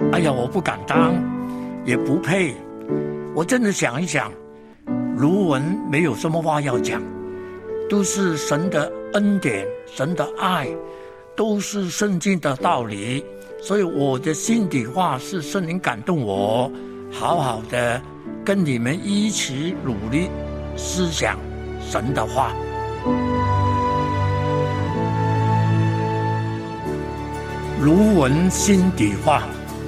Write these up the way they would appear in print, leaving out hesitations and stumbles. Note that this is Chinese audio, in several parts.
哎呀，我不敢当，也不配。我真的想一想，卢文没有什么话要讲，都是神的恩典，神的爱，都是圣经的道理，所以我的心底话是圣灵感动我，好好的跟你们一起努力思想神的话。卢文心底话。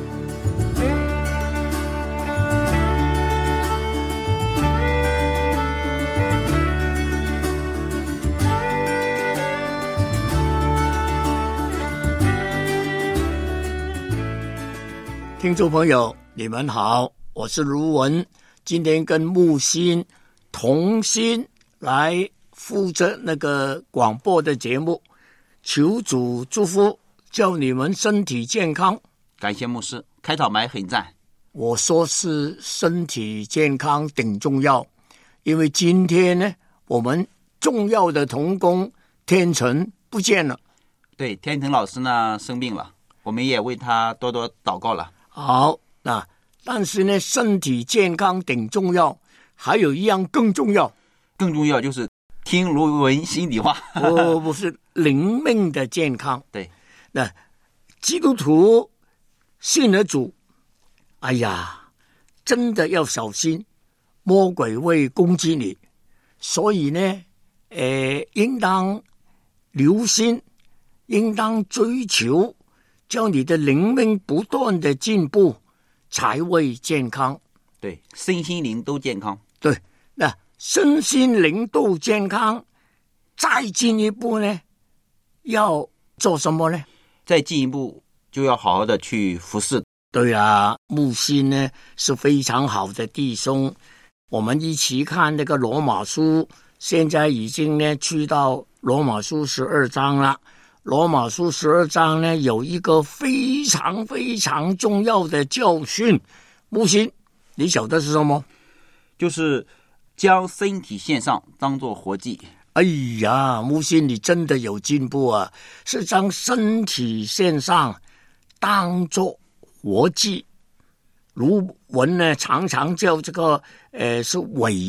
听众朋友，你们好，我是卢文，今天跟木星同心来负责那个广播的节目，求主祝福，叫你们身体健康。 感谢牧师，开场白很赞。 我说是身体健康顶重要，因为今天呢，我们重要的同工天成不见了。 对，天成老师呢生病了，我们也为他多多祷告了。 好，那但是呢，身体健康顶重要，还有一样更重要， 更重要就是听卢文心底话。 不是灵命的健康。 对， 那基督徒信了主，哎呀，真的要小心，魔鬼会攻击你，所以呢，应当留心，应当追求。叫你的灵命不断的进步，才会健康。 对，身心灵都健康。 对，那身心灵都健康，再进一步呢，要做什么呢？ 再进一步就要好好的去服侍。 对啊，木星呢是非常好的弟兄，我们一起看那个罗马书，现在已经呢去到罗马书12章了。罗马书12章呢，有一个非常非常重要的教训。木星，你晓得是什么？ 就是将身体献上，当作活祭。 哎呀，木星，你真的有进步啊！是将身体献上，当作活祭。卢文呢，常常叫这个是委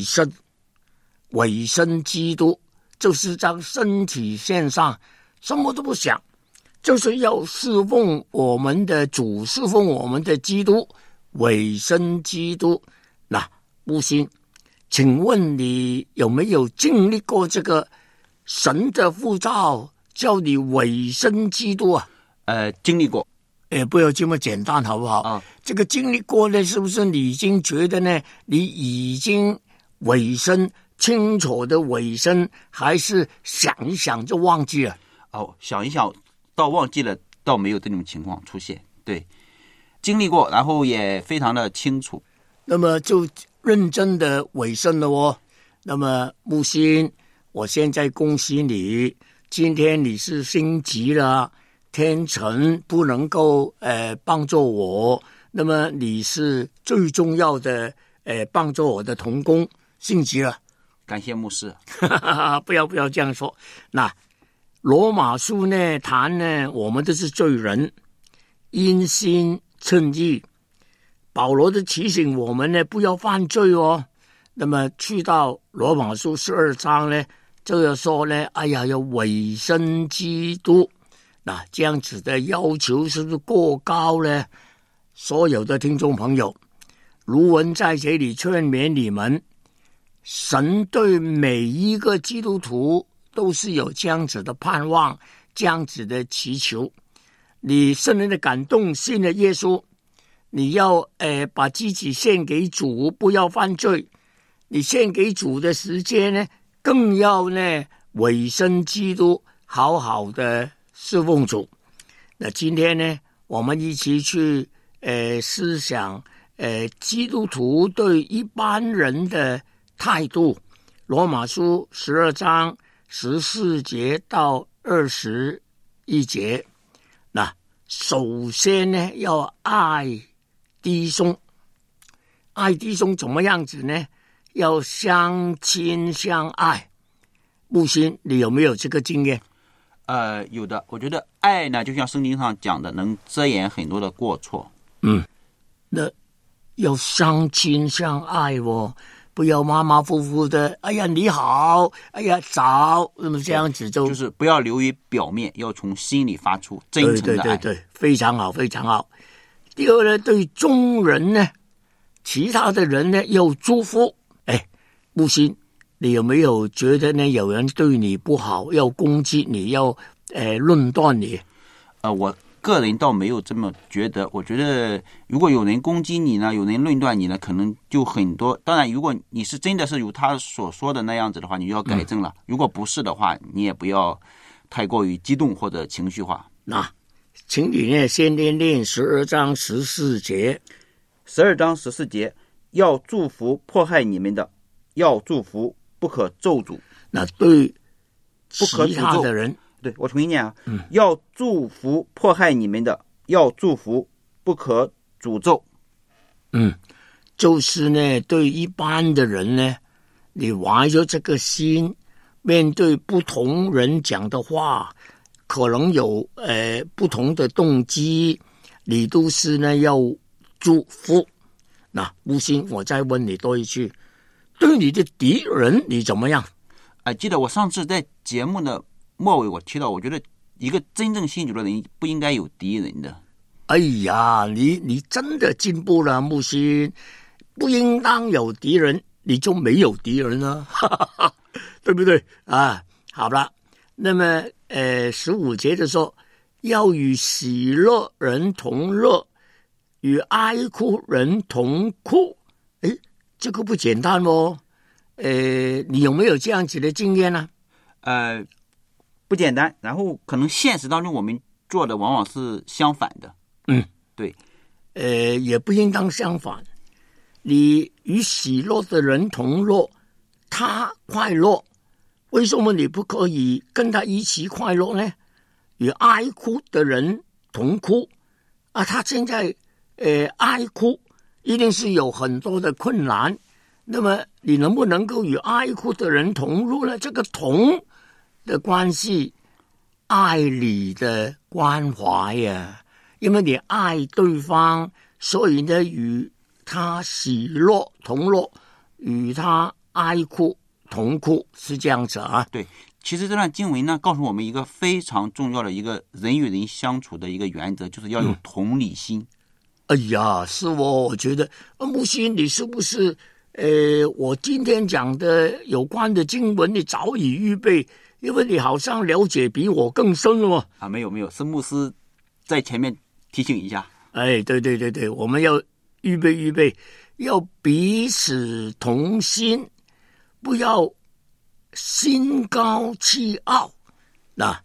身基督，就是将身体献上。什么都不想，就是要侍奉我们的主，侍奉我们的基督，委身基督。那木星，请问你有没有经历过这个神的呼召，叫你委身基督啊？ 经历过。 不要这么简单好不好？这个经历过呢，是不是你已经觉得呢？你已经委身，清楚的委身，还是想一想就忘记了？ 想一想到忘记了，倒没有这种情况出现。对，经历过，然后也非常的清楚。 那么就认真的委身了哦。那么木星，我现在恭喜你，今天你是星级了，天成不能够帮助我，那么你是最重要的帮助我的同工，星级了。 感谢牧师。 不要这样说。那罗马书呢谈呢，我们都是罪人，因信称义。保罗的提醒我们呢，不要犯罪哦。那么去到罗马书12章呢，就要说呢，哎呀，要委身基督。那这样子的要求是不是过高呢？所有的听众朋友，卢文在这里劝勉你们，神对每一个基督徒都是有这样子的盼望，这样子的祈求。你圣灵的感动，信了耶稣，你要把自己献给主，不要犯罪。你献给主的时间呢，更要呢委身基督，好好的侍奉主。那今天呢，我们一起去思想基督徒对一般人的态度。罗马书12章14节到21节。那首先呢，要爱弟兄。爱弟兄怎么样子呢？要相亲相爱。木星，你有没有这个经验？ 有的。我觉得爱呢，就像圣经上讲的，能遮掩很多的过错。 那要相亲相爱哦，不要马马虎虎的。哎呀，你好，哎呀早，那么这样子就是不要流于表面，要从心里发出真诚的爱。 对，非常好，非常好。第二呢，对众人呢，其他的人呢要祝福。哎，木星，你有没有觉得呢？有人对你不好，要攻击你，要论断你？ 我个人倒没有这么觉得。我觉得如果有人攻击你呢，有人论断你呢，可能就很多。当然，如果你是真的是如他所说的那样子的话，你就要改正了。如果不是的话，你也不要太过于激动或者情绪化。 那请你呢先练12章14节。 12章14节，要祝福迫害你们的，要祝福，不可咒诅。 那对不可其他的人， 对，我重新念啊，要祝福迫害你们的，要祝福，不可诅咒。 就是呢，对一般的人呢，你怀着这个心，面对不同人讲的话，可能有不同的动机，你都是呢要祝福。那吴昕，我再问你多一句，对你的敌人你怎么样？ 记得我上次在节目的末尾我提到，我觉得一个真正信主的人不应该有敌人的。 哎呀，你真的进步了，木星，不应当有敌人，你就没有敌人了，对不对啊？好了，那么15节的说，要与喜乐人同乐，与哀哭人同哭。哎，这个不简单哦。你有没有这样子的经验呢？ 不简单。然后可能现实当中我们做的往往是相反的。对。 也不应当相反。你与喜乐的人同乐，他快乐，为什么你不可以跟他一起快乐呢？与哀哭的人同哭啊，他现在哀哭一定是有很多的困难，那么你能不能够与哀哭的人同乐呢？这个同的关系，爱里的关怀呀，因为你爱对方，所以呢与他喜乐同乐，与他哀哭同哭，是这样子啊。 对，其实这段经文呢，告诉我们一个非常重要的一个人与人相处的一个原则，就是要有同理心。 哎呀，是我觉得木星，你是不是我今天讲的有关的经文你早已预备，因为你好像了解比我更深了嘛。 没有，是牧师在前面提醒一下。 对，我们要预备，要彼此同心，不要心高气傲。那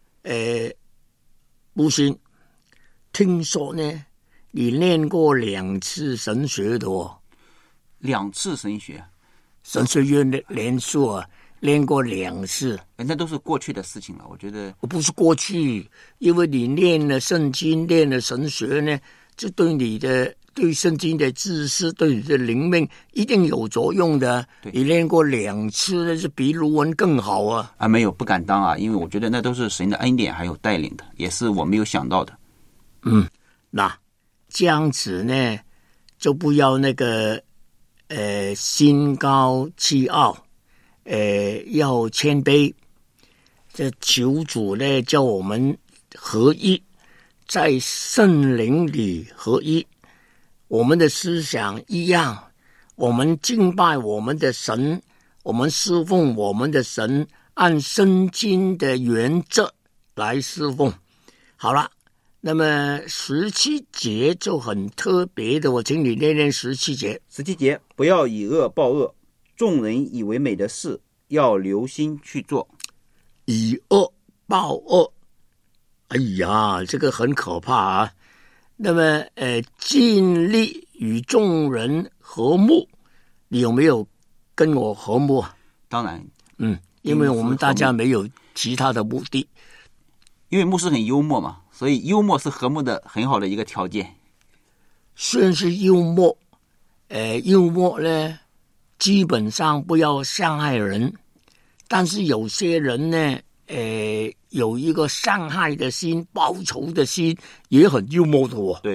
木星，听说呢你练过2次神学的哦。 2次神学院的连数啊，练过2次。 那都是过去的事情了。我觉得不是过去，因为你练了圣经，练了神学呢，这对圣经的知识，对你的灵命一定有作用的。你练过2次，那是比卢文更好啊。 没有，不敢当啊，因为我觉得那都是神的恩典还有带领的，也是我没有想到的。 那这样子呢，就不要那个心高气傲，要谦卑。这求主呢叫我们合一，在圣灵里合一，我们的思想一样，我们敬拜我们的神，我们侍奉我们的神，按圣经的原则来侍奉。好了，那么17节就很特别的，我请你念17节。 17节，不要以恶报恶，众人以为美的事，要留心去做。 以恶报恶，哎呀，这个很可怕啊。那么尽力与众人和睦，你有没有跟我和睦啊？ 当然， 因为我们大家没有其他的目的。 因为牧师很幽默嘛，所以幽默是和睦的很好的一个条件。 虽然是幽默，幽默呢，基本上不要伤害人，但是有些人呢，有一个伤害的心、报仇的心，也很幽默的哦。 对，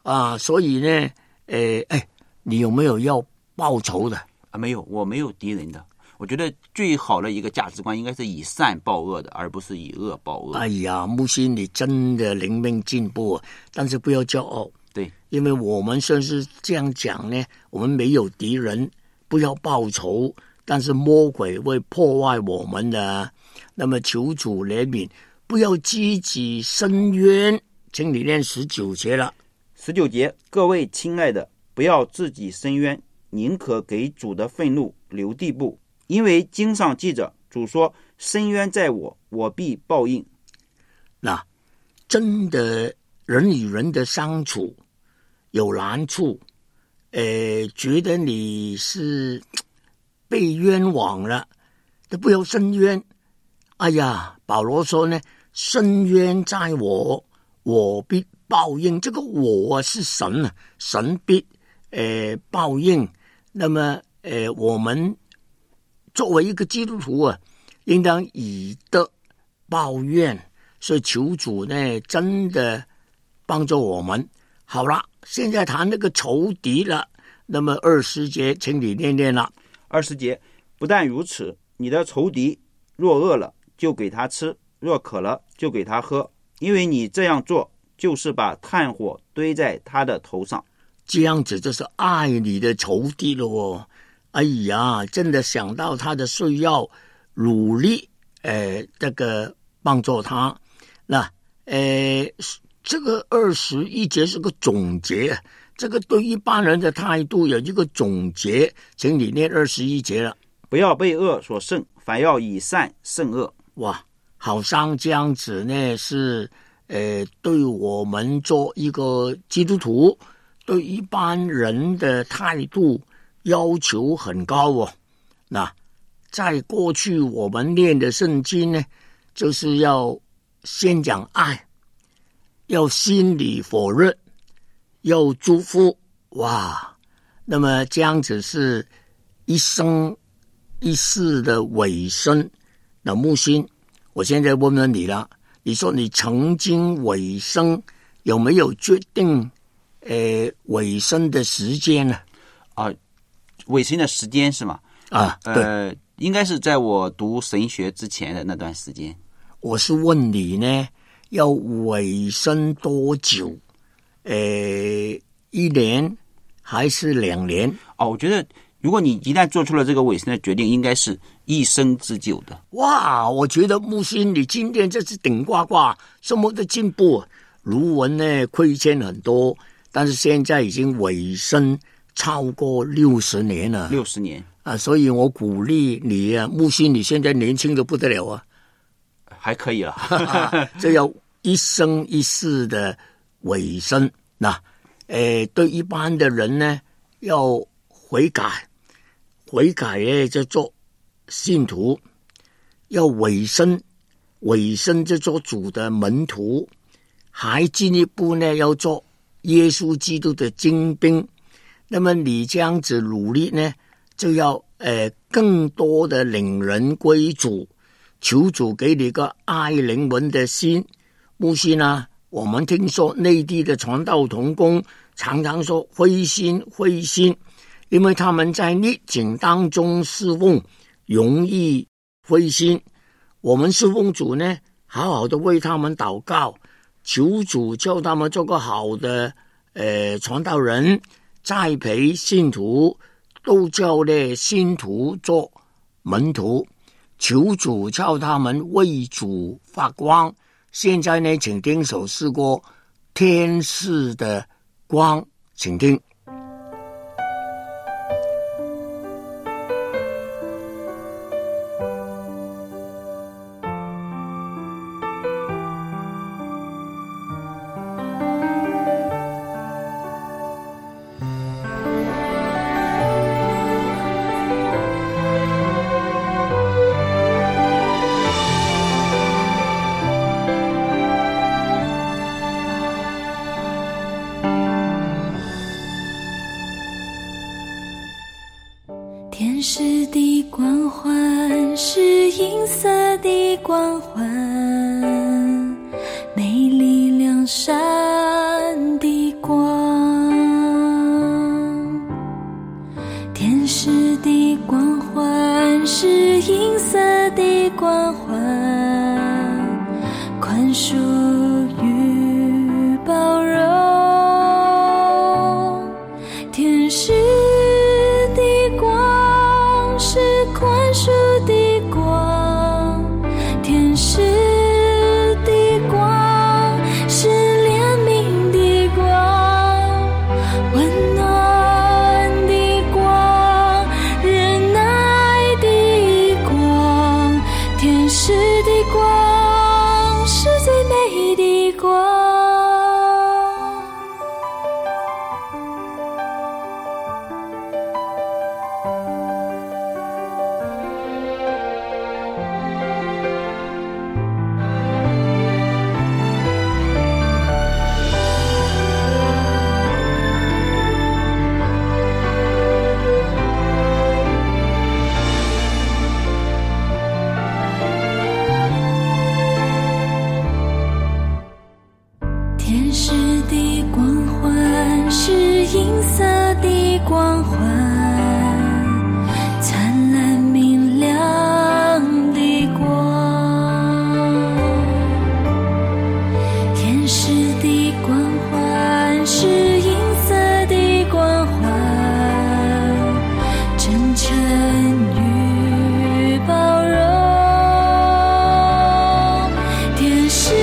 啊，所以呢，你有没有要报仇的？ 没有，我没有敌人的。我觉得最好的一个价值观应该是以善报恶的，而不是以恶报恶。 哎呀，木星你真的灵命进步，但是不要骄傲。 对， 因为我们算是这样讲呢，我们没有敌人，不要报仇，但是魔鬼会破坏我们的。那么求主怜悯，不要积己伸冤，请你念19节了。 19节，各位亲爱的，不要自己伸冤，宁可给主的愤怒留地步，因为经上记着，主说：伸冤在我，我必报应。 那真的人与人的相处有难处，觉得你是被冤枉了，都不要伸冤。哎呀，保罗说呢，伸冤在我，我必报应。这个我是神啊，神必报应。那么我们作为一个基督徒啊，应当以德报怨，所以求主呢真的帮助我们。好了，现在谈那个仇敌了。那么20节，请你念念了。 20节，不但如此，你的仇敌若饿了，就给他吃；若渴了，就给他喝。因为你这样做，就是把炭火堆在他的头上。 这样子就是爱你的仇敌了哦。哎呀，真的想到他的需要，努力这个帮助他。那这个21节是个总结，这个对一般人的态度有一个总结，请你念21节了。 不要被恶所胜，反要以善胜恶。 哇，好像这样子呢，是对我们做一个基督徒，对一般人的态度要求很高哦。那在过去我们念的圣经呢，就是要先讲爱，要心里否认，要祝福。哇，那么这样子是一生一世的尾声。那木星，我现在问问你了，你说你曾经尾声，有没有决定尾声的时间呢？ 尾声的时间是吗？对，应该是在我读神学之前的那段时间。 我是问你呢，要尾声多久？1年还是2年？ 我觉得如果你一旦做出了这个尾声的决定，应该是一生之久的。 哇，我觉得木星你今天这是顶呱呱，什么的进步。卢文呢亏欠很多，但是现在已经尾声超过60年了。 60年啊，所以我鼓励你啊，木星你现在年轻的不得了啊， 还可以了。 这要一生一世的尾声。那对一般的人呢，要悔改呢就做信徒，要委身就做主的门徒，还进一步呢要做耶稣基督的精兵。那么你这样子努力呢，就要更多的领人归主，求主给你个爱灵魂的心。木星啊，我们听说内地的传道同工常常说灰心，因为他们在逆境当中侍奉，容易灰心。我们侍奉主呢，好好的为他们祷告，求主叫他们做个好的传道人，栽培信徒，都叫呢信徒做门徒，求主叫他们为主发光。现在呢，请听首诗歌《天使的光》，请听。 天使的光环是银色的光环，美丽亮闪的光， 恕与包容，天使的光是宽恕的光，天使的光是怜悯的光，温暖的光，忍耐的光，天使的光是最美的光。天使的光环是银色的光环，灿烂明亮的光。天使的光环是银色的光环，真诚与包容。天使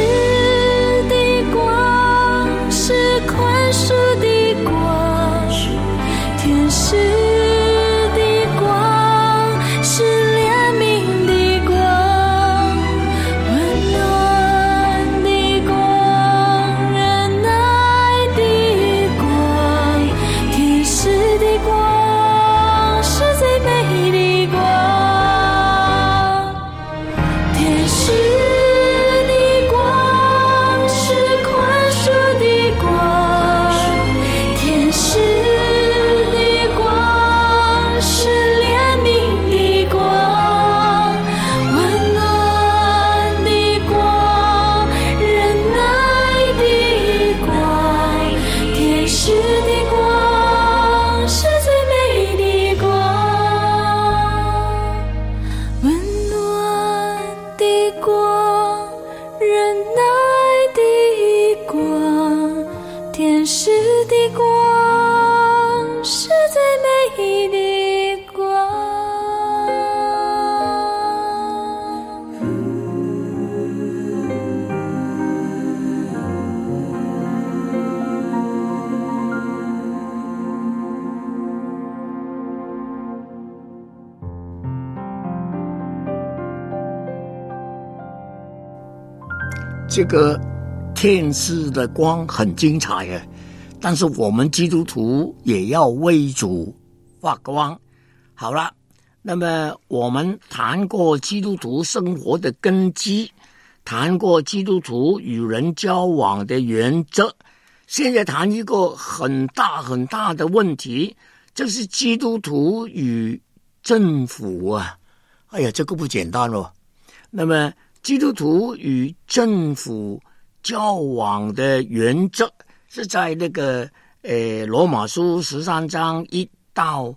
是宽恕的光，天使的光是怜悯的光，温暖的光，忍耐的光，天使的光是最美的光，天使的光是宽恕的光，天使的光是怜悯的光，温暖的光，忍耐的光，天使的光是最美的光，温暖的光，忍耐的光，天使的光是最美的光。 这个天使的光很精彩啊，但是我们基督徒也要为主发光。好了，那么我们谈过基督徒生活的根基，谈过基督徒与人交往的原则，现在谈一个很大很大的问题，就是基督徒与政府啊，哎呀，这个不简单哦。那么基督徒与政府交往的原则是在那个罗马书13章1到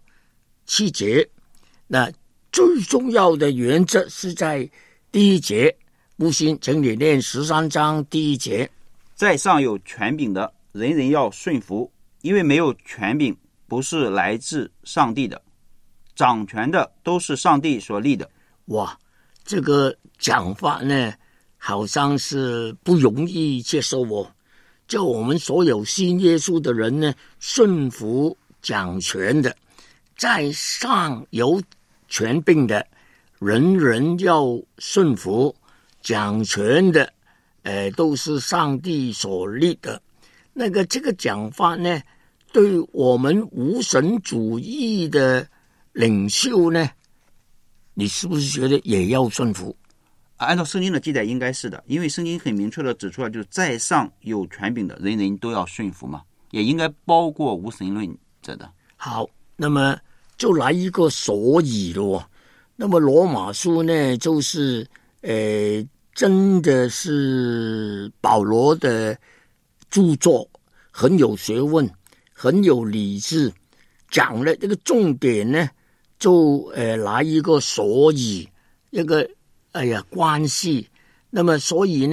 7节，那最重要的原则是在第1节。木心，请你念13章第1节。 在上有权柄的，人人要顺服，因为没有权柄不是来自上帝的，掌权的都是上帝所立的。 哇，这个讲法呢好像是不容易接受哦，叫我们所有信耶稣的人呢顺服掌权的，在上有权柄的，人人要顺服，掌权的都是上帝所立的。那个这个讲法呢，对我们无神主义的领袖呢，你是不是觉得也要顺服？ 按照圣经的记载应该是的，因为圣经很明确的指出了，就是在上有权柄的，人人都要顺服嘛，也应该包括无神论者的。 好，那么就来一个所以咯。那么罗马书呢，就是真的是保罗的著作，很有学问，很有理智，讲了这个重点呢，就来一个所以，一个关系。那么所以呢，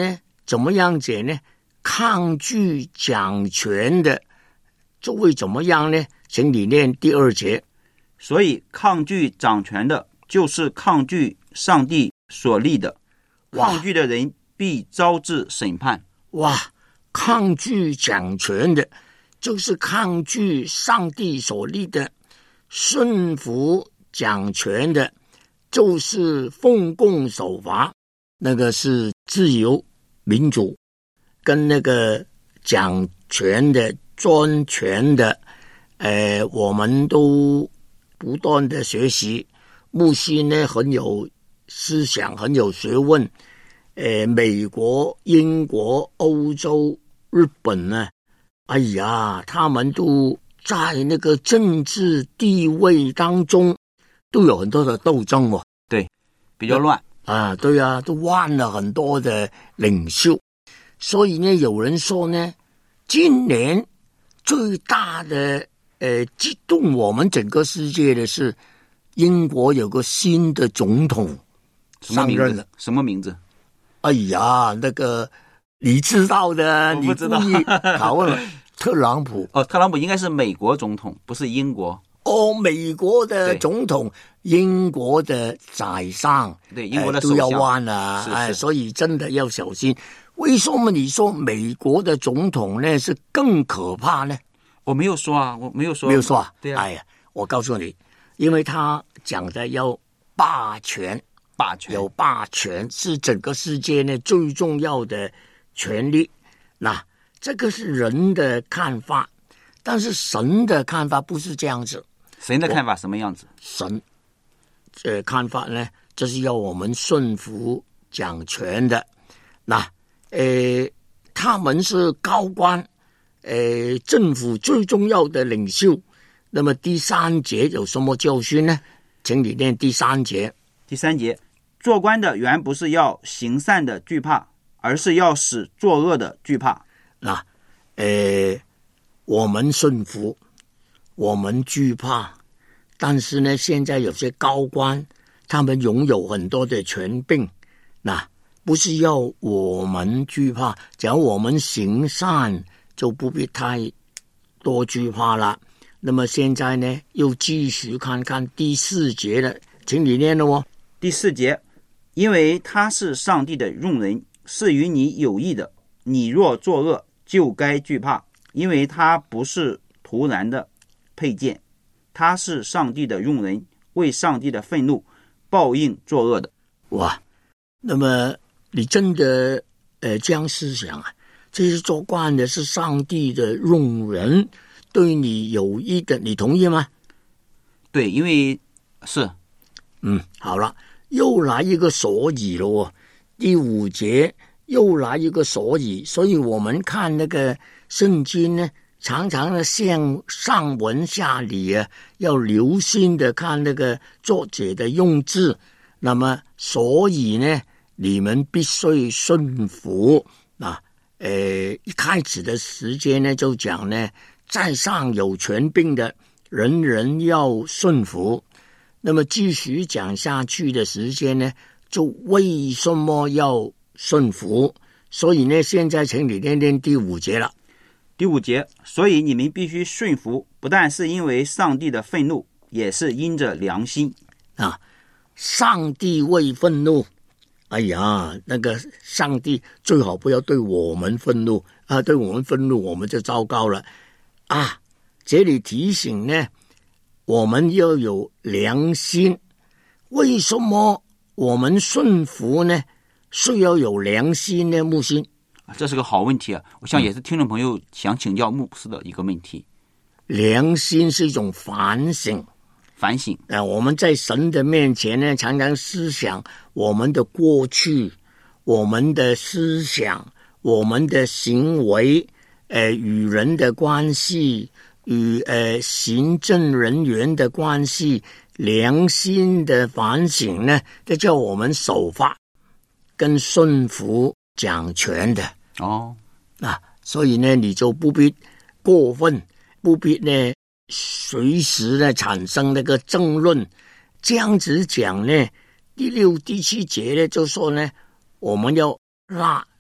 怎么样解呢？抗拒掌权的就会怎么样呢？请你念第2节。 所以抗拒掌权的，就是抗拒上帝所立的，抗拒的人必遭致审判。 哇，抗拒掌权的，就是抗拒上帝所立的；顺服掌权的，就是奉公守法。那个是自由民主，跟那个掌权的、专权的，我们都不断的学习。木心呢很有思想，很有学问。美国、英国、欧洲、日本呢，哎呀，他们都在那个政治地位当中都有很多的斗争哦。 对，比较乱啊，对啊，都换了很多的领袖。所以呢，有人说呢，今年最大的激动我们整个世界的是英国有个新的总统上任了。 什么名字？ 哎呀，那个你知道的， 我不知道。 你故意拷问了。特朗普。 哦，特朗普应该是美国总统，不是英国。 哦，美国的总统，英国的宰相， 对，英国的首相都要换了，所以真的要小心。为什么你说美国的总统呢是更可怕呢？ 我没有说啊，我没有说， 没有说啊。 对啊， 哎呀，我告诉你，因为他讲的要霸权，有霸权是整个世界呢最重要的权利。那这个是人的看法，但是神的看法不是这样子。 神的看法什么样子？ 神看法呢，这是要我们顺服掌权的。那他们是高官，政府最重要的领袖。那么第3节有什么教训呢？请你念第3节。 第3节，做官的原不是要行善的惧怕，而是要使作恶的惧怕。 那我们顺服，我们惧怕，但是呢，现在有些高官，他们拥有很多的权柄，那不是要我们惧怕，只要我们行善，就不必太多惧怕了。那么现在呢，又继续看看第4节了，请你念了哦。 第4节，因为他是上帝的用人，是与你有益的，你若作恶，就该惧怕，因为他不是突然的佩剑，他是上帝的用人，为上帝的愤怒报应作恶的。 哇，那么你真的这样思想啊？这是做官的是上帝的用人，对你有益的，你同意吗？ 对，因为是好了，又来一个所以了哦。第5节又来一个所以，所以我们看那个圣经呢，常常的上文下理啊，要留心的看那个作者的用字。那么所以呢，你们必须顺服啊。一开始的时间呢，就讲呢，在上有权柄的人人要顺服。那么继续讲下去的时间呢，就为什么要顺服？所以呢，现在请你念念第5节了。 第5节，所以你们必须顺服，不但是因为上帝的愤怒，也是因着良心啊。上帝为愤怒，哎呀，那个上帝最好不要对我们愤怒啊！对我们愤怒，我们就糟糕了啊！这里提醒呢，我们要有良心。为什么我们顺服呢？需要有良心呢？木心， 这是个好问题啊！我想也是听众朋友想请教牧师的一个问题。 良心是一种反省。我们在神的面前呢，常常思想我们的过去，我们的思想，我们的行为，与人的关系，与行政人员的关系，良心的反省呢，这叫我们守法跟顺服掌权的所以呢，你就不必过分，不必呢随时呢产生那个争论。这样子讲呢，第6、第7节呢就说呢，我们要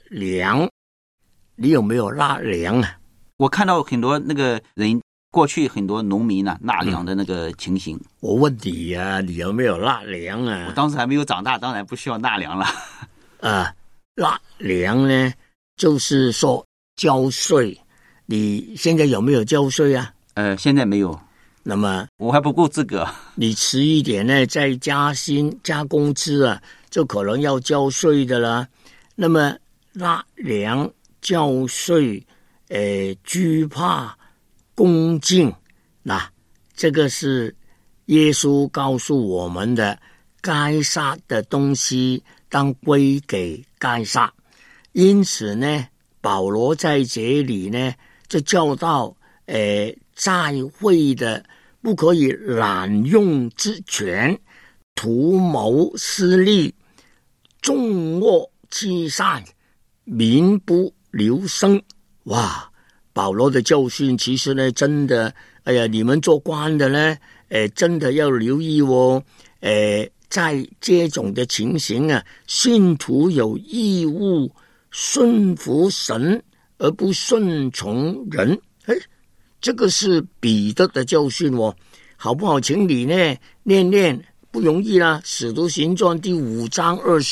粮，你有没有纳粮啊？ 我看到很多那个人，过去很多农民呢纳粮的那个情形。 我问你啊，你有没有纳粮啊？ 我当时还没有长大，当然不需要纳粮了。 纳粮呢，就是说交税。你现在有没有交税啊？ 现在没有。 那么我还不够资格。 你迟一点呢，再加薪加工资啊，就可能要交税的啦。那么纳粮、交税、惧怕、恭敬，那这个是耶稣告诉我们的，该撒的东西当归给该撒。因此呢，保罗在这里呢，就教导在会的不可以滥用之权，图谋私利，重恶欺善，民不留生。哇，保罗的教训其实呢，真的，你们做官的呢，真的要留意哦。在这种的情形啊，信徒有义务顺服神，而不顺从人。这个是彼得的教训哦，好不好？请你呢念念，不容易啦。使徒行传第5章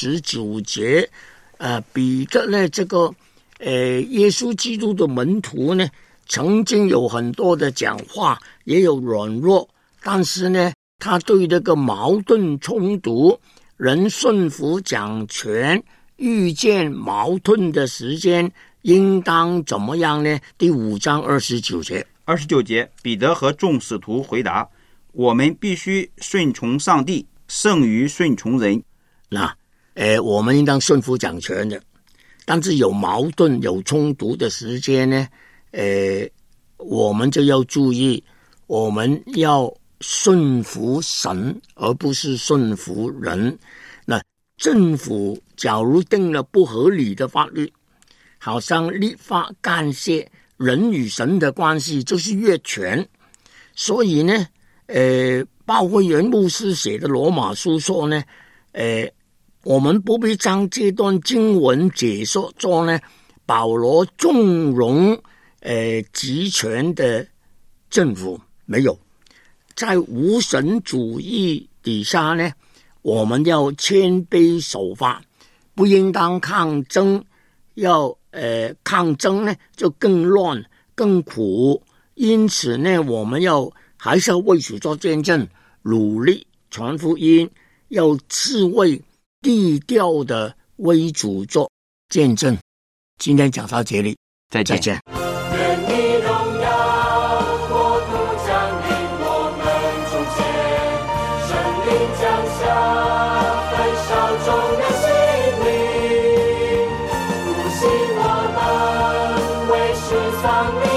29节，彼得呢这个耶稣基督的门徒呢，曾经有很多的讲话，也有软弱，但是呢，他对这个矛盾冲突、人顺服掌权、遇见矛盾的时间，应当怎么样呢？第5章29节。 29节，彼得和众使徒回答：我们必须顺从上帝，胜于顺从人。 那，我们应当顺服掌权的，但是有矛盾、有冲突的时间呢，我们就要注意，我们要顺服神，而不是顺服人。那政府假如定了不合理的法律，好像立法干涉人与神的关系，就是越权。所以呢，鲍会员牧师写的罗马书说呢，我们不必将这段经文解说作呢，保罗纵容集权的政府，没有。在无神主义底下呢，我们要谦卑守法，不应当抗争，要抗争呢就更乱更苦。因此呢，我们还是要为主做见证，努力传福音，要智慧低调的为主做见证。今天讲到这里， 再见。 愿你荣耀国度降临我们中间，圣灵降下焚烧众人心灵，复兴我们为世丧灵。